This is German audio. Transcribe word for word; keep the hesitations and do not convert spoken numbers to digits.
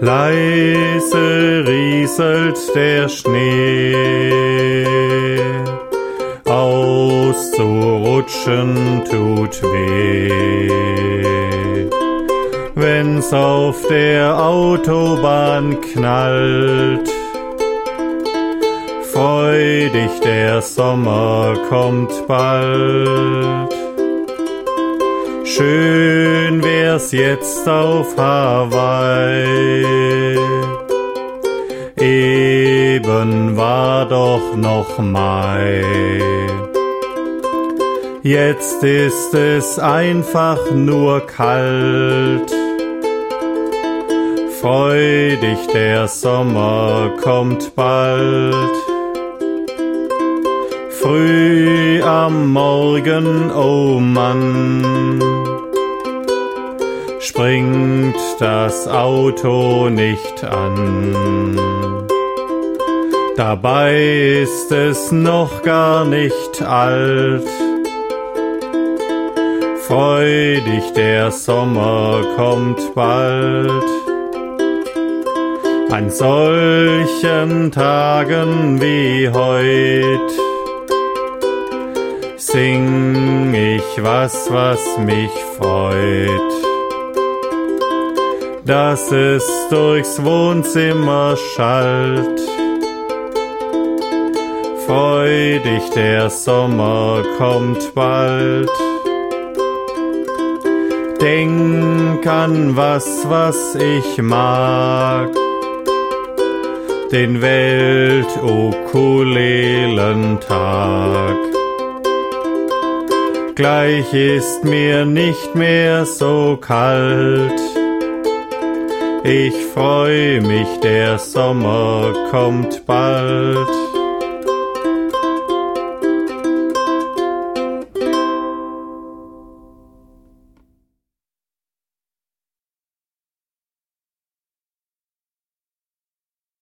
Leise rieselt der Schnee, auszurutschen tut weh. Wenn's auf der Autobahn knallt, freu dich, der Sommer kommt bald. Schön wär's jetzt auf Hawaii, eben war doch noch Mai. Jetzt ist es einfach nur kalt. Freu dich, der Sommer kommt bald. Früh am Morgen, oh Mann, springt das Auto nicht an. Dabei ist es noch gar nicht alt. Freu dich, der Sommer kommt bald. An solchen Tagen wie heut sing ich was, was mich freut. Dass es durchs Wohnzimmer schallt. Freu dich, der Sommer kommt bald. Denk an was, was ich mag, den Welt-Ukulelentag. Gleich ist mir nicht mehr so kalt. Ich freu mich, der Sommer kommt bald.